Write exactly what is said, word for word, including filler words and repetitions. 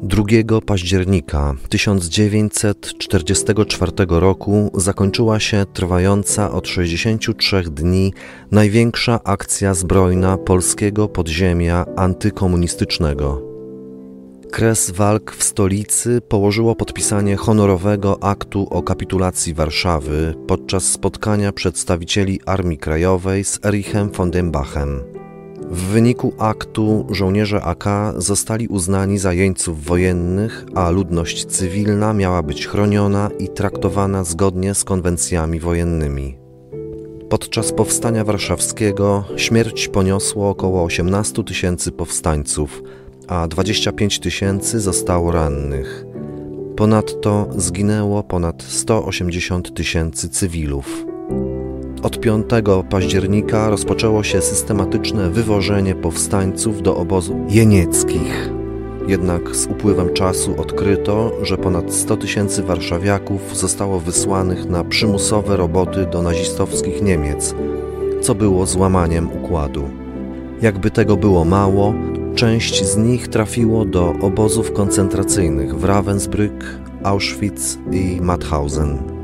drugiego października tysiąc dziewięćset czterdziestego czwartego roku zakończyła się trwająca od sześćdziesięciu trzech dni największa akcja zbrojna polskiego podziemia antykomunistycznego. Kres walk w stolicy położyło podpisanie honorowego aktu o kapitulacji Warszawy podczas spotkania przedstawicieli Armii Krajowej z Erichem von dem Bachem. W wyniku aktu żołnierze A K zostali uznani za jeńców wojennych, a ludność cywilna miała być chroniona i traktowana zgodnie z konwencjami wojennymi. Podczas powstania warszawskiego śmierć poniosło około osiemnaście tysięcy powstańców, a dwadzieścia pięć tysięcy zostało rannych. Ponadto zginęło ponad sto osiemdziesiąt tysięcy cywilów. Od piątego października rozpoczęło się systematyczne wywożenie powstańców do obozów jenieckich. Jednak z upływem czasu odkryto, że ponad sto tysięcy warszawiaków zostało wysłanych na przymusowe roboty do nazistowskich Niemiec, co było złamaniem układu. Jakby tego było mało, część z nich trafiło do obozów koncentracyjnych w Ravensbrück, Auschwitz i Mauthausen.